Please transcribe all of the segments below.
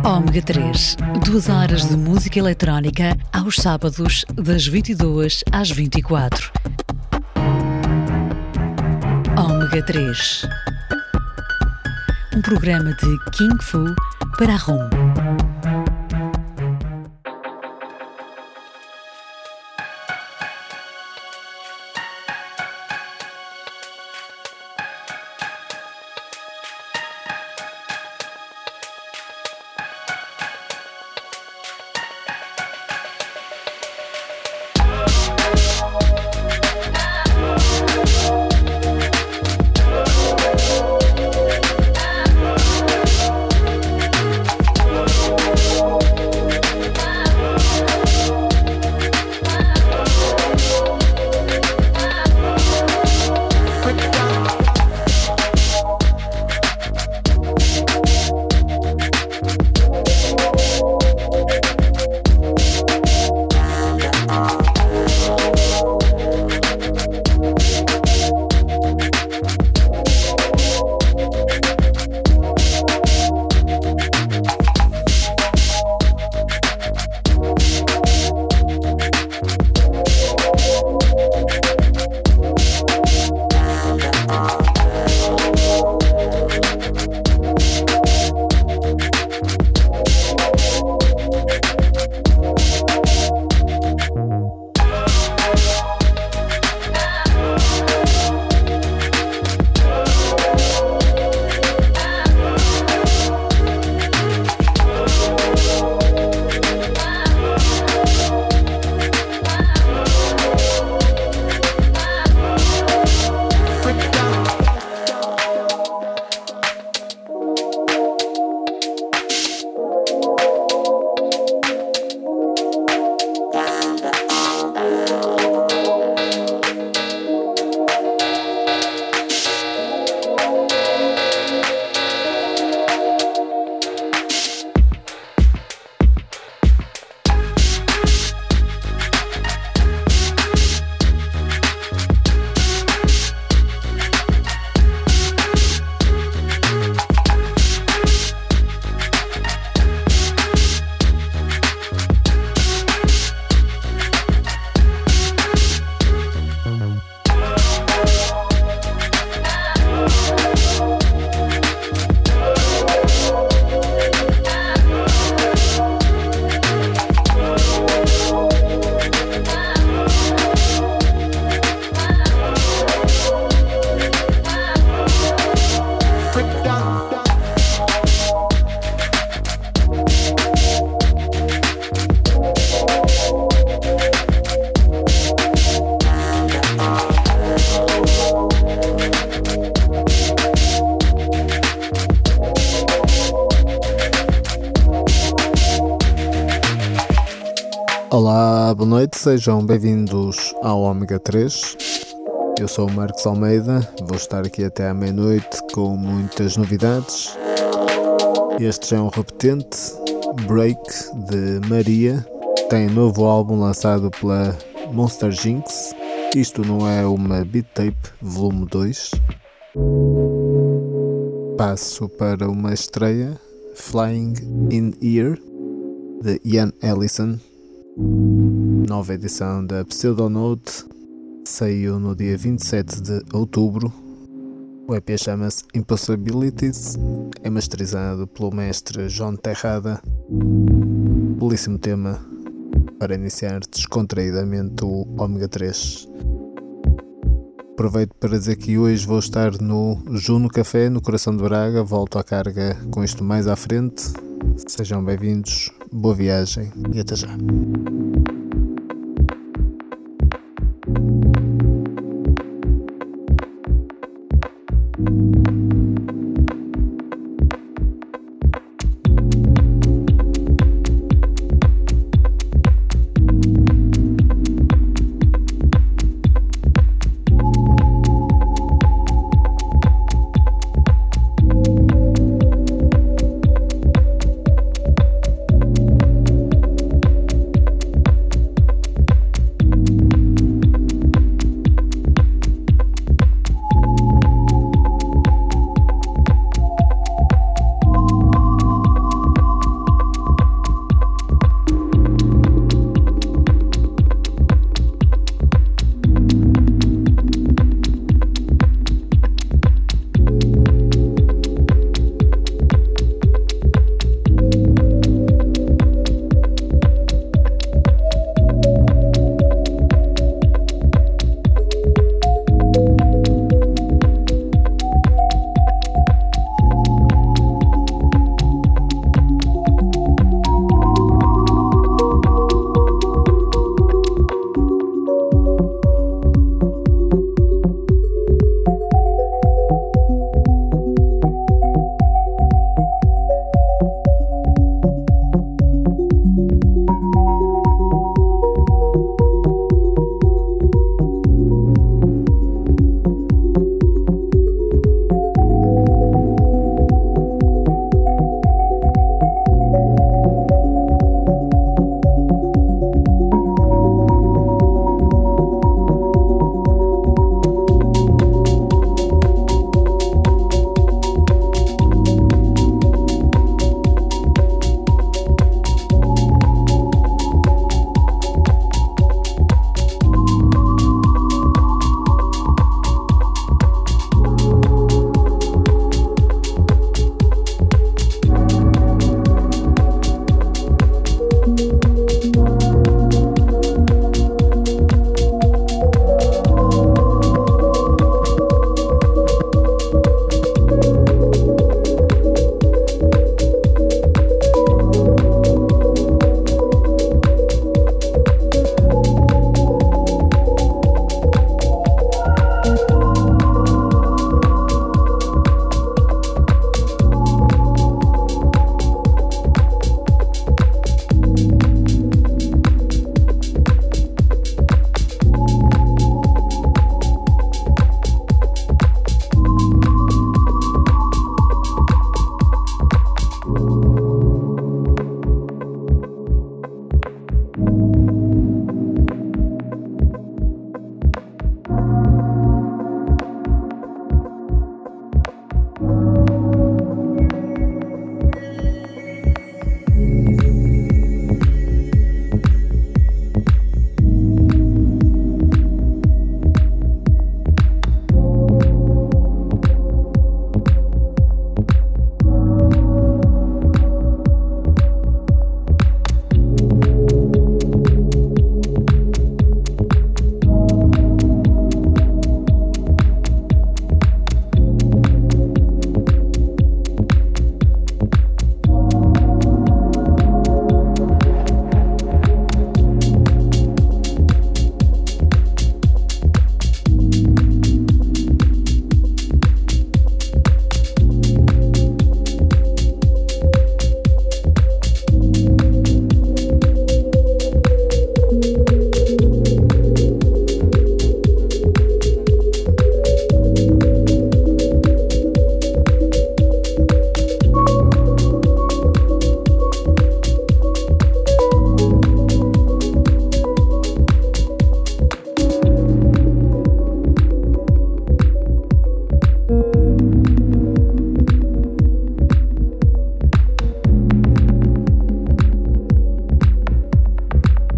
Ômega 3, 2 horas de música eletrónica aos sábados das 22 às 24. Ômega 3, um programa de Kung Fu para a ROM. Olá, boa noite, sejam bem-vindos ao Ômega 3. Eu sou o Marcos Almeida, vou estar aqui até à meia-noite com muitas novidades. Este já é um repetente, Break, de Maria, tem novo álbum lançado pela Monster Jinx. Isto não é uma beat tape, volume 2. Passo para uma estreia, Flying in Ear, de Ian Ellison. Nova edição da Pseudonote, saiu no dia 27 de outubro. O EP chama-se Impossibilities, é masterizado pelo mestre João Terrada. Belíssimo tema para iniciar descontraídamente o Ômega 3. Aproveito para dizer que hoje vou estar no Juno Café, no coração de Braga. Volto à carga com isto mais à frente. Sejam bem-vindos, boa viagem e até já.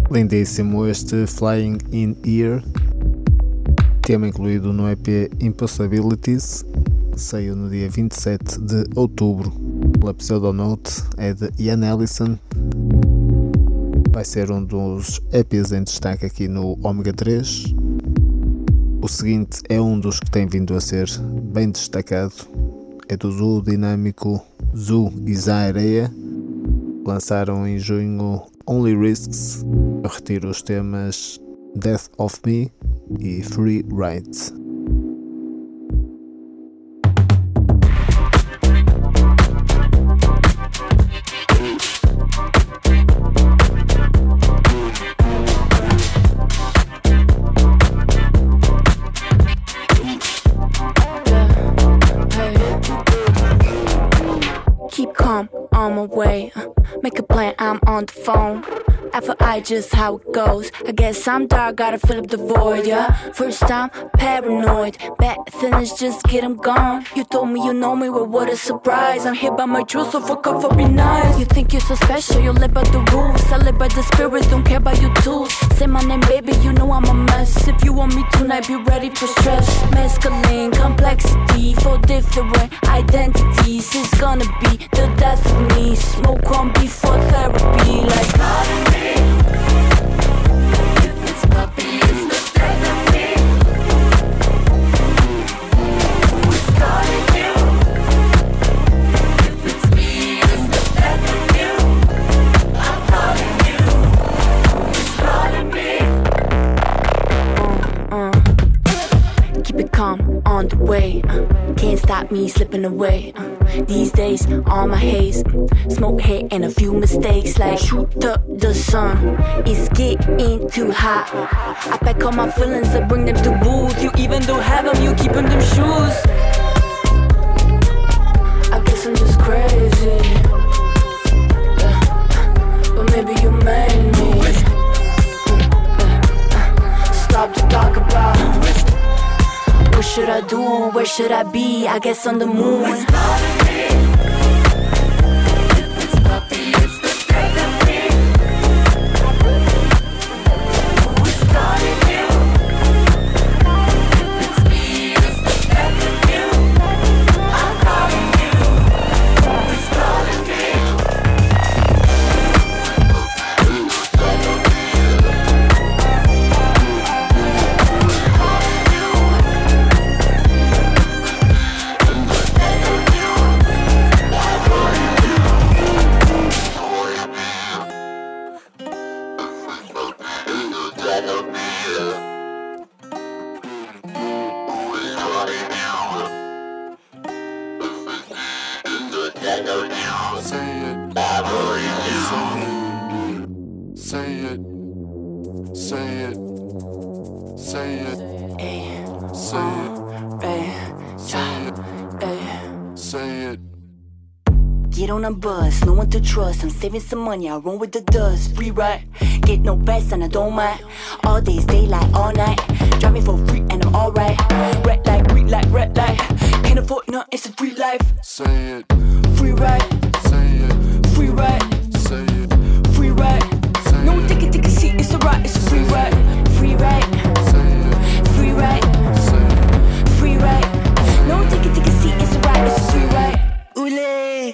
Lindíssimo este Flying in Air, tema incluído no EP Impossibilities, saiu no dia 27 de outubro pela Pseudonote, é de Ian Ellison. Vai ser um dos EPs em destaque aqui no Ômega 3. O seguinte é um dos que tem vindo a ser bem destacado, é do duo dinâmico Zoo e Zaarea. Lançaram em junho Only Risks. Eu retiro os temas Death of Me e Free Ride. Keep calm on my way. Make a plan, I'm on the phone. FYI, just how it goes. I guess I'm dark, gotta fill up the void, yeah. First time, paranoid. Bad things, just get them gone. You told me you know me, well, what a surprise. I'm here by my truth, so fuck up for being nice. You think you're so special, you live by the rules. I live by the spirits, don't care about your tools. Say my name, baby, you know I'm a mess. If you want me tonight, be ready for stress. Mescaline, complexity, for different identities. It's gonna be the death of me. Smoke on before therapy, like on the way, can't stop me slipping away. These days, all my haze, smoke hit and a few mistakes. Like shoot up the sun, it's getting too hot. I pack all my feelings and bring them to booth. You even don't have them, you keeping them shoes. I guess I'm just crazy, but maybe you made me. Stop to talk about what should I do, where should I be? I guess on the moon. Get on a bus, no one to trust. I'm saving some money, I run with the dust. Free ride, get no rest and I don't mind. All days, daylight, all night. Driving for free and I'm alright. Red light, green light, red light. Can't afford nothing, it's a free life. Say it. Free ride. Say it. Free ride. Say it. Free ride. Say no it. take a seat, it's alright, it's a free ride. Free ride. Say it. Free ride. Say it. Free ride. No take a seat, it's alright, it's a free ride. Oulé.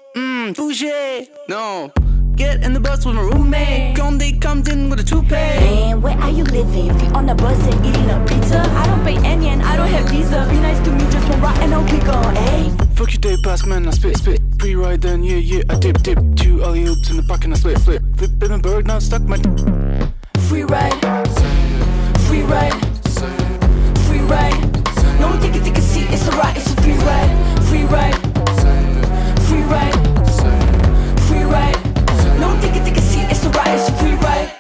Bouger. No, get in the bus with my roommate. Grande comes in with a toupee. Man, where are you living? Be on the bus and eating a pizza. I don't pay any and I don't have visa. Be nice to me, just one ride and I'll pick on. Hey, fuck your day pass, man, I spit. Pre-ride then, yeah, I dip. Two alley oops in the back and I split. Flip in a bird, now stuck my free ride. Say it. Free ride. Say it. Free ride. No take a seat, it's alright, it's a free ride. Free ride. Say it. Free ride. Say it. Free ride. No take a seat, it's alright, it's a free ride.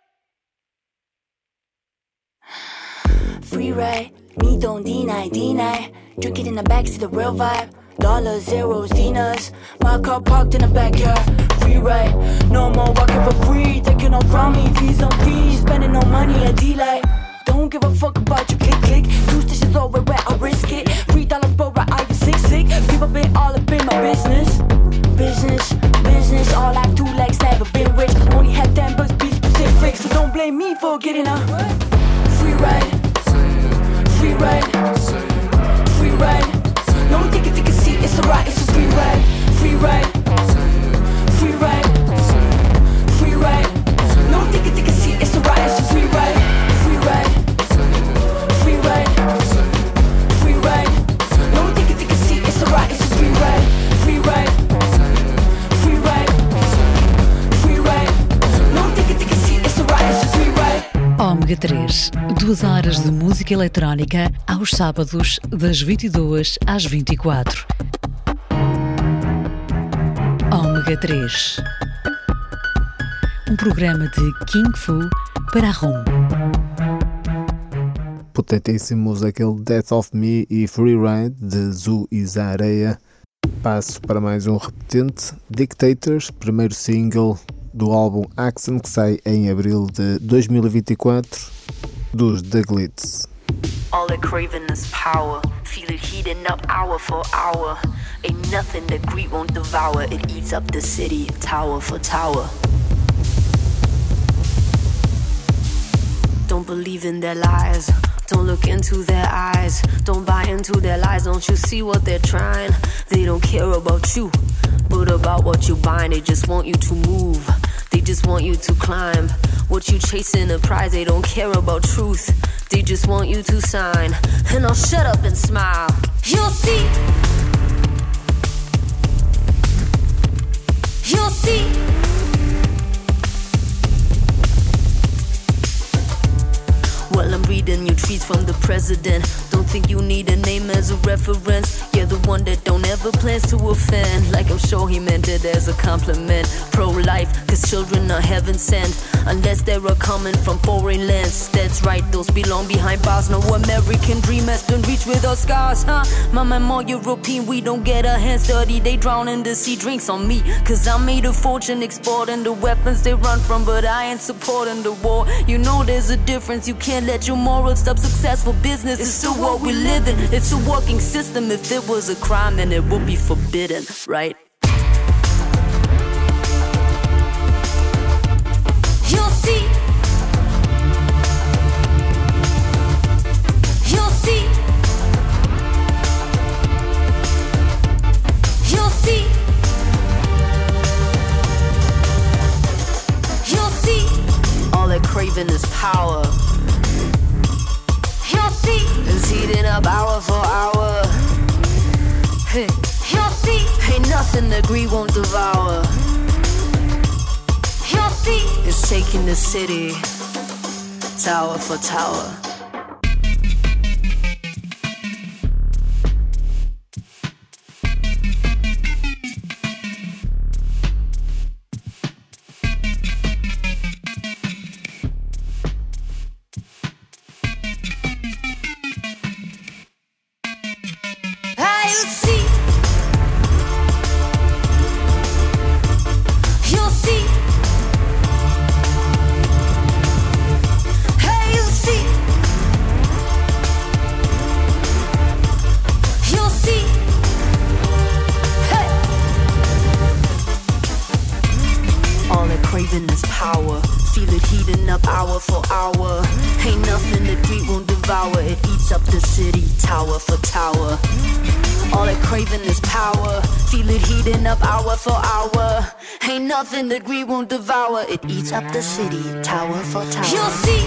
Free ride, me don't deny. Drink it in the backseat, the real vibe. Dollars, zeros, dinas. My car parked in the backyard. Free ride, no more walking for free. Taking off from me, fees on fees. Spending no money, a delight. Don't give a fuck about you, click. 2 stations over where I risk it. $3 per ride, I get sick. People been all up in my business. Business, all I have 2 legs, never been rich. Only had 10 bucks, be specific. So get enough. Free ride, free ride, free ride. No ticket, see, it's alright, it's a free ride, free ride, free ride, free ride. No ticket, see, it's alright, it's a free ride, free ride, free ride, free ride. No ticket, see, it's alright, it's a free ride, free ride, free ride, free ride. No ticket, see, it's alright, it's a free ride. Ômega 3, 2 horas de música eletrónica aos sábados das 22 às 24. Ômega 3, um programa de King Fu para a ROM. Potentíssimos aquele Death of Me e Free Ride de Zu e Zareia. Passo para mais um repetente, Dictators, primeiro single do álbum Accent, que sai em abril de 2024, dos The Glitz. All they're craving is power. Feel it heating up hour for hour. Ain't nothing that greed won't devour. It eats up the city, tower for tower. Don't believe in their lies. Don't look into their eyes. Don't buy into their lies. Don't you see what they're trying? They don't care about you, but about what you're buying. They just want you to move. They just want you to climb. What you chasing a prize. They don't care about truth. They just want you to sign. And I'll shut up and smile. You'll see. You'll see. Well, I'm reading you tweets from the president. Don't think you need a name as a reference. You're the one that don't ever plans to offend. Like I'm sure he meant it as a compliment. Pro-life, cause children are heaven sent. Unless they are coming from foreign lands. That's right, those belong behind bars. No American dream has been reached without scars, huh? Mama, more European, we don't get our hands dirty. They drown in the sea, drinks on me. Cause I made a fortune exporting the weapons they run from. But I ain't supporting the war. You know there's a difference, you can't let your morals stop successful business. It's still what we live in. It's a working system. If it was a crime, then it would be forbidden, right? You'll see. You'll see. You'll see. You'll see. All they're craving is power. You'll see. It's heating up hour for hour. Hey. You'll see. Ain't nothing that greed won't devour. You'll see. It's taking the city, tower for tower. Nothing that we won't devour. It eats up the city, tower for tower. You'll see.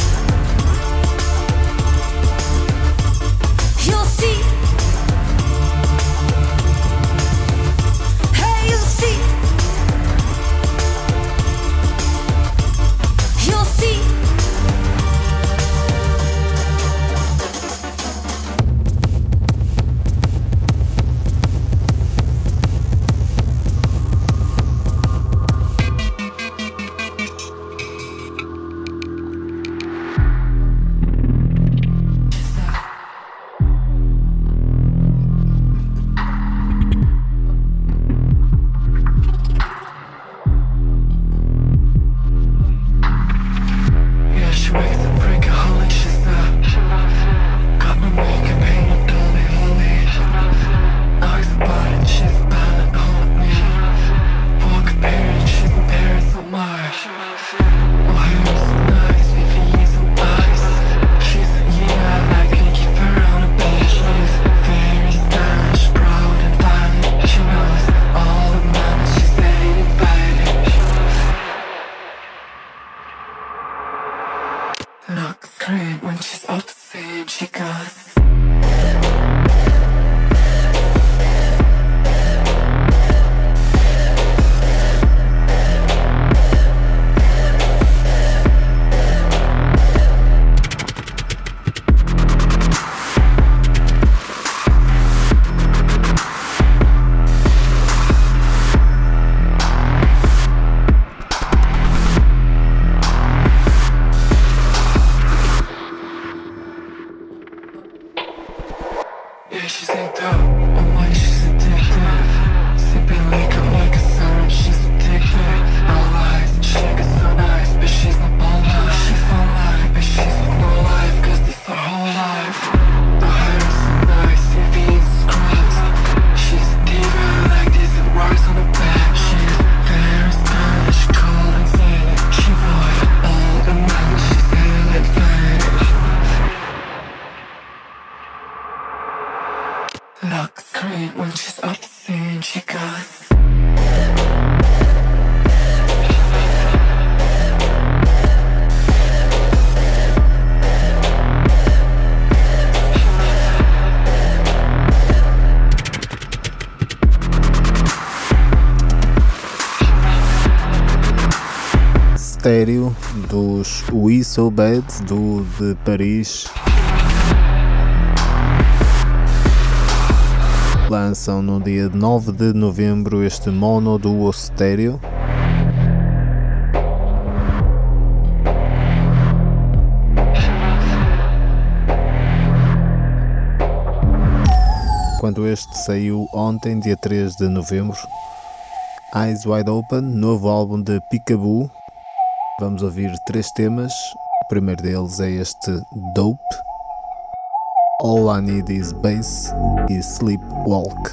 You'll see. Hey, you'll see. You'll see. Stereo dos We So Bad de Paris. Lançam no dia 9 de novembro este Mono Duo Stereo. Enquanto este saiu ontem, dia 3 de novembro, Eyes Wide Open, novo álbum de Peekaboo. Vamos ouvir 3 temas. O primeiro deles é este Dope, All I Need Is Bass e Sleepwalk.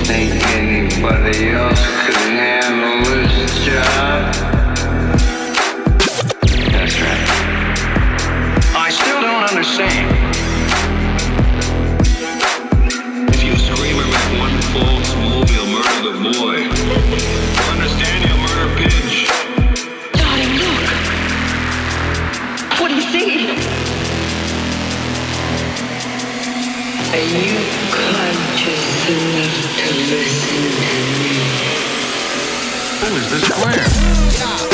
think anybody else could handle this job? That's right. I still don't understand. If you scream or make one false move, you'll murder the boy. You understand? You'll murder Pidge. Darling, look. What do you see? Are you conscious enough to listen to me? Who is this Claire?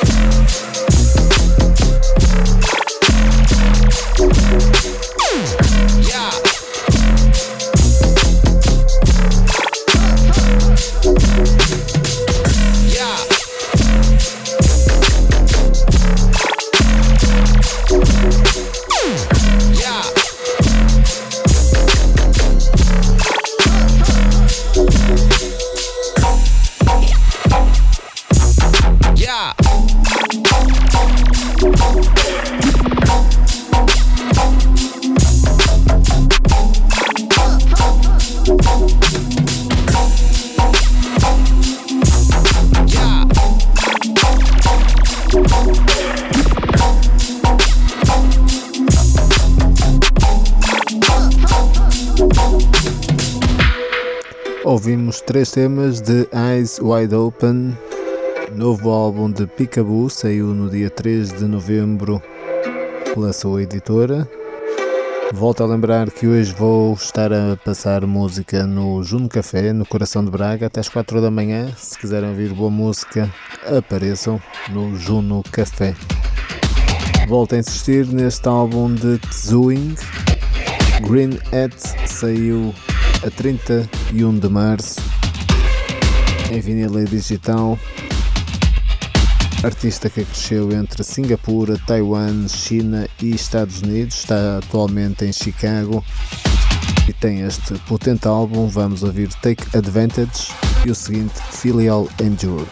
Ouvimos 3 temas de Eyes Wide Open, novo álbum de Peekaboo, saiu no dia 3 de novembro pela sua editora. Volto a lembrar que hoje vou estar a passar música no Juno Café, no coração de Braga, até às 4 da manhã. Se quiserem ouvir boa música, apareçam no Juno Café. Volto a insistir neste álbum de Tzuing. Green Hat saiu a 31 de março em vinil e digital. Artista que cresceu entre Singapura, Taiwan, China e Estados Unidos, está atualmente em Chicago e tem este potente álbum. Vamos ouvir Take Advantage e o seguinte, Filial Endure.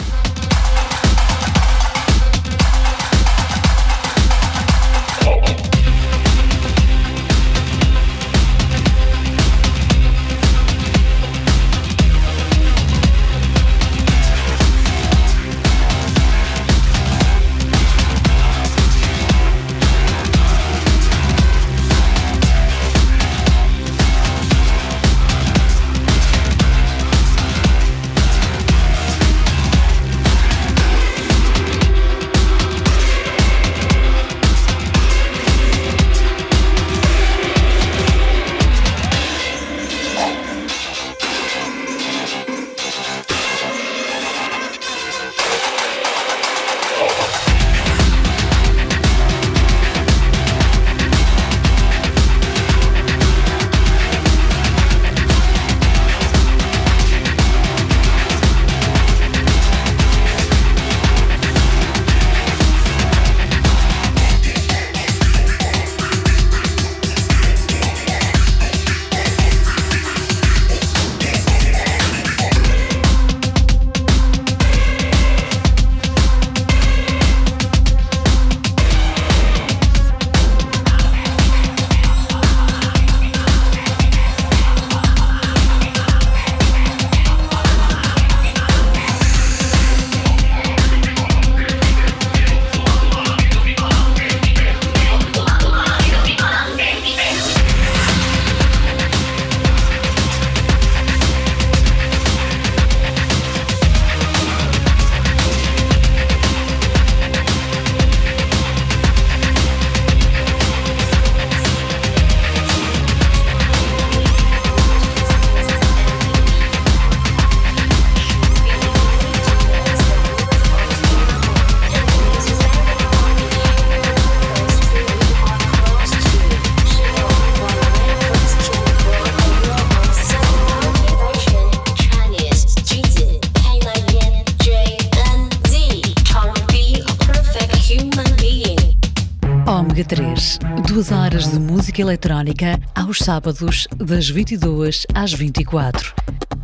Ômega 3, 2 horas de música eletrónica aos sábados das 22 às 24.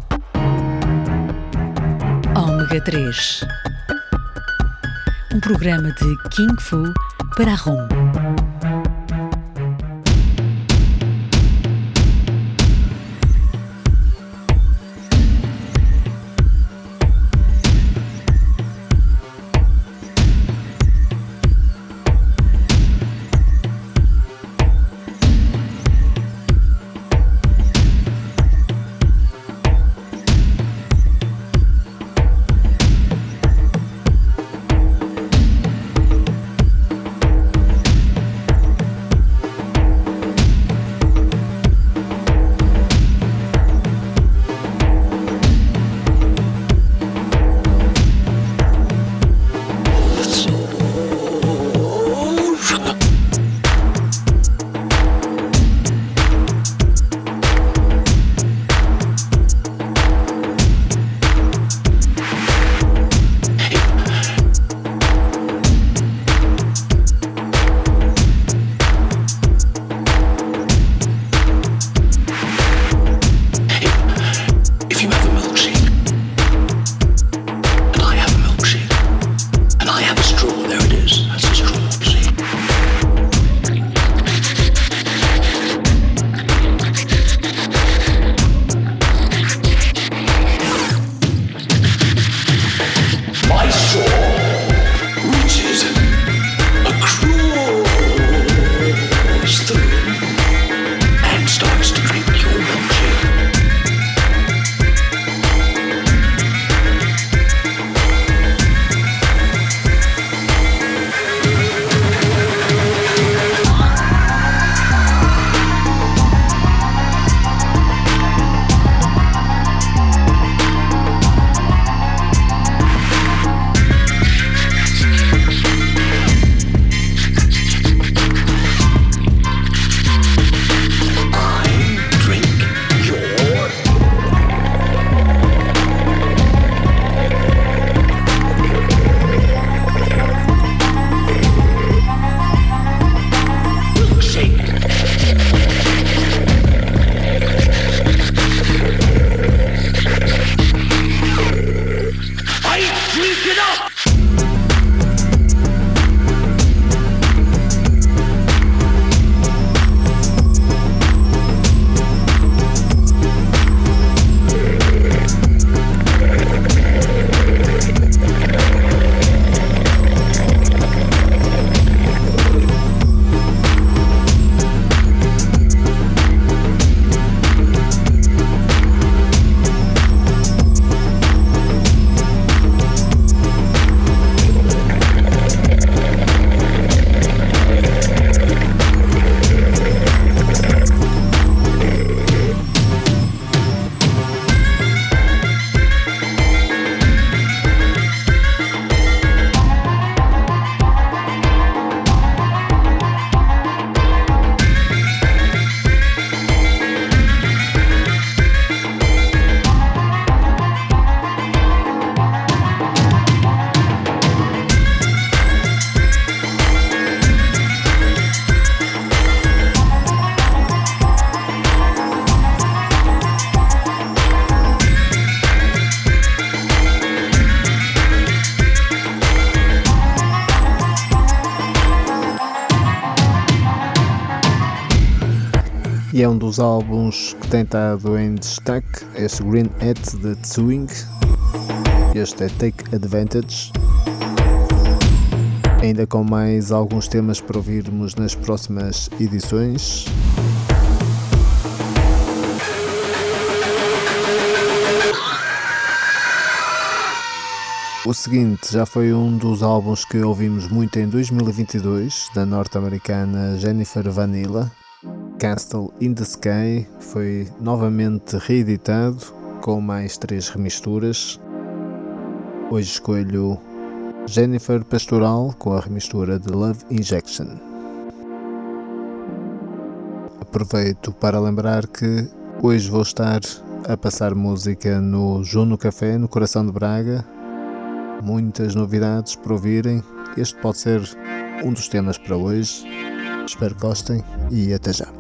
Ômega 3, um programa de King Fu para a ROM. e é um dos álbuns que tem estado em destaque, este Green Hat de Swing. Este é Take Advantage, ainda com mais alguns temas para ouvirmos nas próximas edições. O seguinte já foi um dos álbuns que ouvimos muito em 2022, da norte-americana Jennifer Vanilla. Castle in the Sky foi novamente reeditado com mais 3 remisturas. Hoje escolho Jennifer Pastoral com a remistura de Love Injection. Aproveito para lembrar que hoje vou estar a passar música no Juno Café, no coração de Braga. Muitas novidades para ouvirem. Este pode ser um dos temas para hoje. Espero que gostem e até já.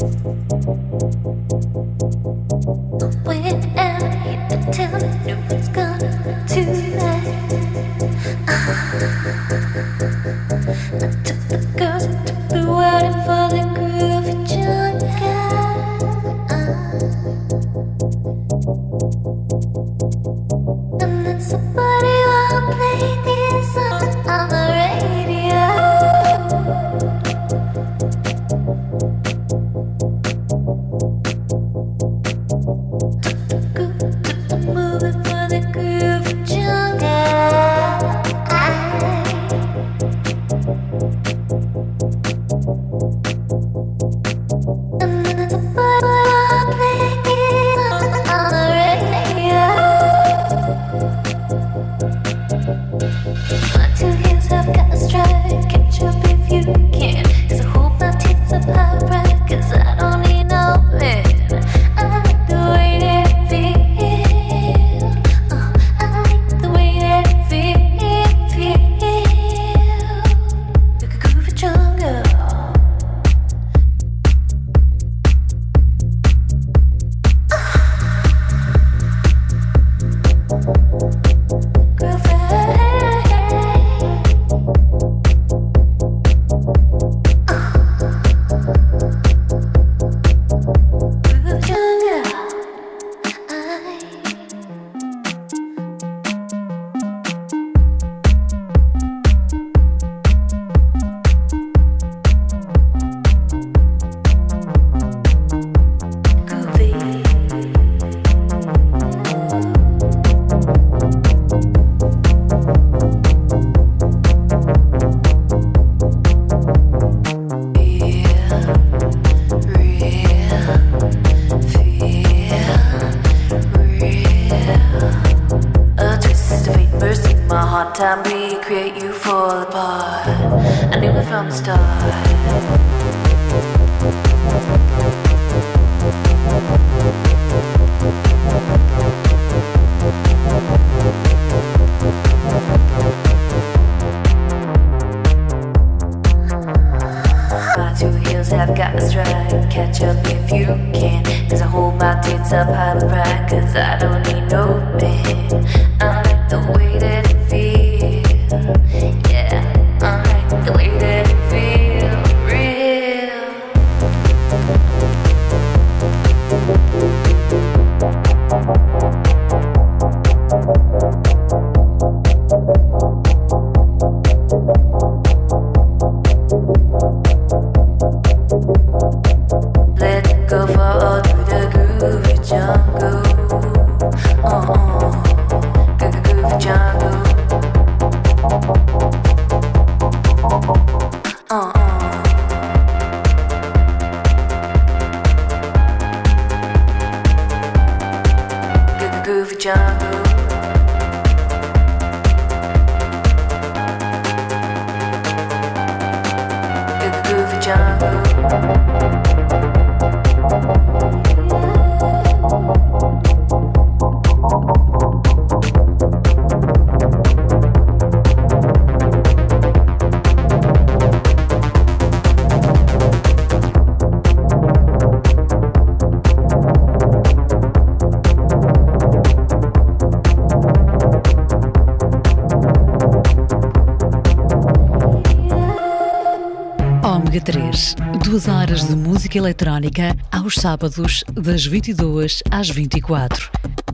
Ômega 3, 2 horas de música eletrónica aos sábados das 22 às 24.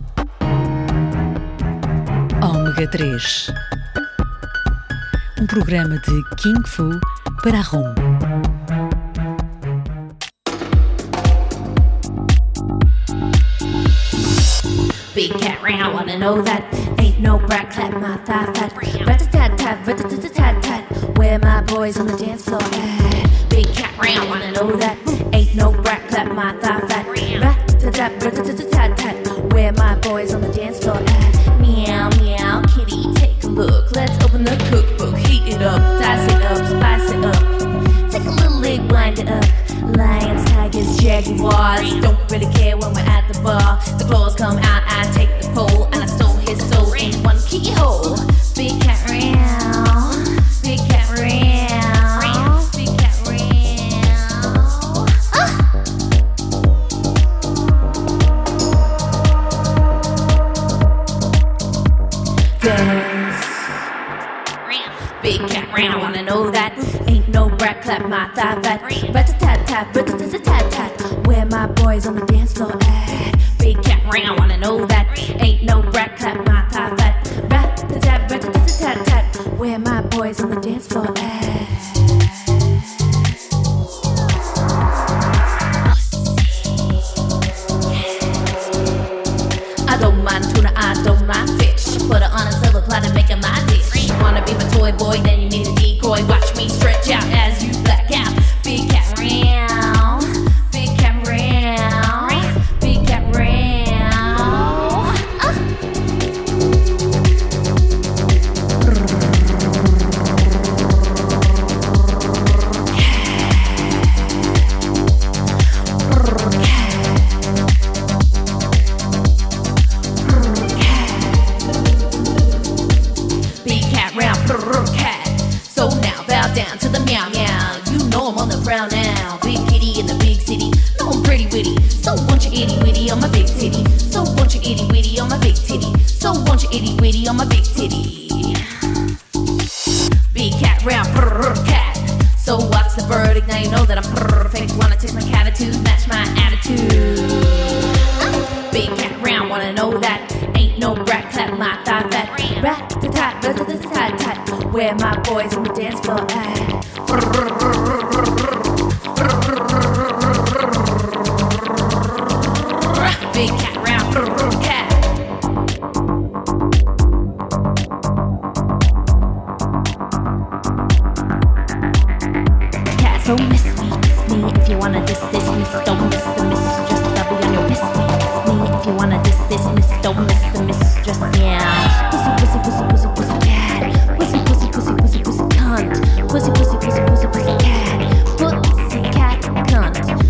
Ômega 3, um programa de King Fu para a ROM. Big cat round, wanna know that? Ain't no brat, clap my thigh fat. Rat-a-tat-tat, rat-a-tat-tat-tat. Where my boys on the dance floor at? Big cat round, wanna know that? Ain't no brat, clap my thigh fat. Rat-a-tat, rat-a-tat-tat-tat. Where my boys on the dance floor at? Meow, meow, kitty, take a look. Let's open the cookbook, heat it up, dice it up, spice it up. Take a little lick, blind it up. Lions, tigers, jaguars. Don't really care when we're at the bar. The claws come out, I take the pole, and I stole his soul in one keyhole. Big cat round, big cat round, big cat round. brat, clap my thigh fat. Rat-a-tat-tat, rat-a-tat-tat-tat. Where my boys on the dance floor at? Big cat round, wanna know that? Ain't no brat, clap my thigh fat. Rat-a-tat, rat-a-tat-tat-tat. Where my boys on the dance floor at? I don't mind tuna, I don't mind fish. Put her on a silver platter, make her my dish. Wanna be my toy boy, then you need a decoy. Watch me stretch out as you black out. Big cat round, big cat round, big cat round. Big cat round, cat. So now bow down to the meow meow. You know I'm on the prowl now. Big kitty in the big city. No, I'm pretty witty. So want your itty witty on my big titty. So want your itty witty on my big titty. So want your itty witty on my big titty. Big cat round, cat. So what's the verdict? Now you know that I'm perfect. Wanna take my attitude, match my attitude. Big cat round, wanna know that? Ain't no brat, clap my thigh fat. Rat-a-tat, rat-a-tat-tat. Where my boys on the dance floor at? Big cat round, cat. Cat, so miss me if you wanna diss this, miss, don't miss the mistress. I'll be on your miss me if you wanna diss this, miss, don't miss the mistress. Yeah, pussy, pussy, pussy, pussy, pussy cat, pussy, pussy, pussy, pussy, pussy cunt, pussy, pussy, pussy, pussy, pussy cat, pussy cat cunt.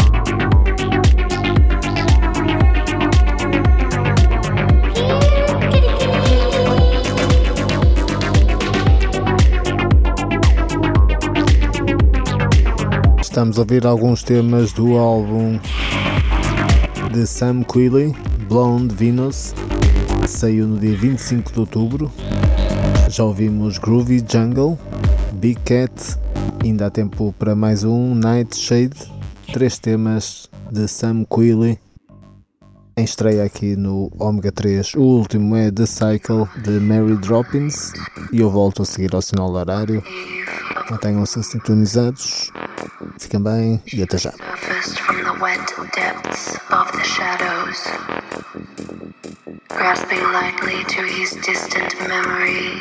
Estamos a ouvir alguns temas do álbum de Sam Quilly, Blonde Venus, saiu no dia 25 de outubro. Já ouvimos Groovy Jungle, Big Cat, ainda há tempo para mais um, Nightshade, 3 temas de Sam Quilly em estreia aqui no Omega 3. O último é The Cycle de Mary Droppins e eu volto a seguir ao sinal do horário. Mantenham-se sintonizados, fiquem bem e até já. From the wet depths of the shadows, grasping lightly to his distant memory.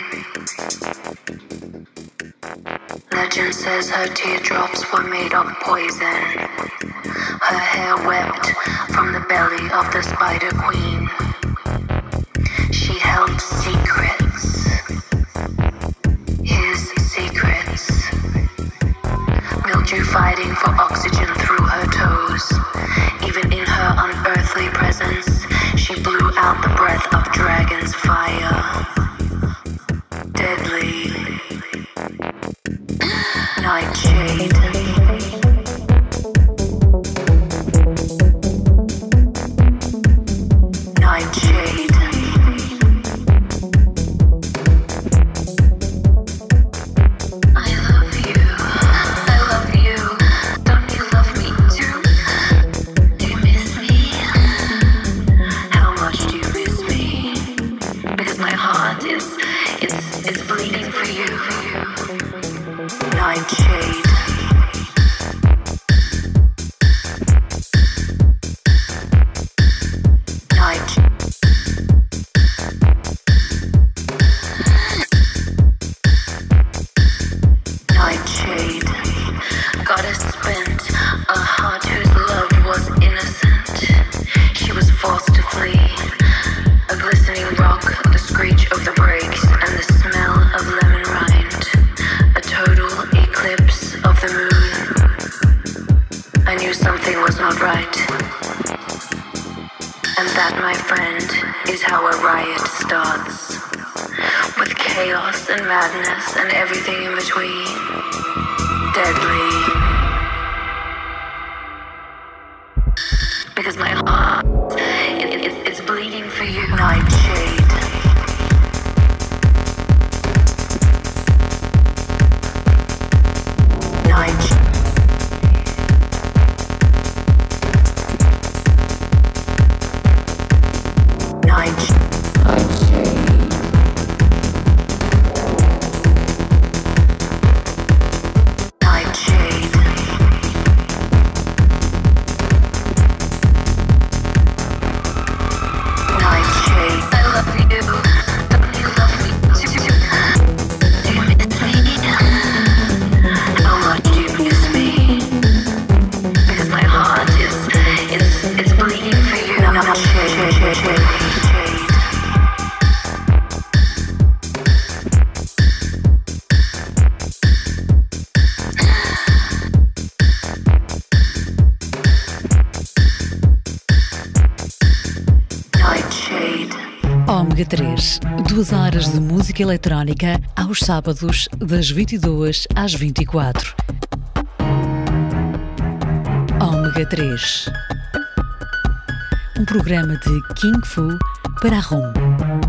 Legend says her teardrops were made of poison. Her hair wept from the belly of the Spider Queen. She held secrets, his secrets. Mildew fighting for oxygen through her toes. Even in her unearthly presence, she blew out the breath of dragon's fire. Deadly Nightshade. Nightshade. It's bleeding for you. Nightshade. Nightshade. Goddess spent a heart whose love was innocent. She was forced to flee. A glistening rock, the screech of the brakes, and the smell of lemon rind. A total eclipse of the moon. I knew something was not right. And that, my friend, is how a riot starts. With chaos and madness and everything in between. Deadly. Because my heart, it's bleeding for you. Nightshade. Ômega 3, 2 horas de música eletrónica aos sábados das 22 às 24. Ômega 3, um programa de King Fu para a RUM.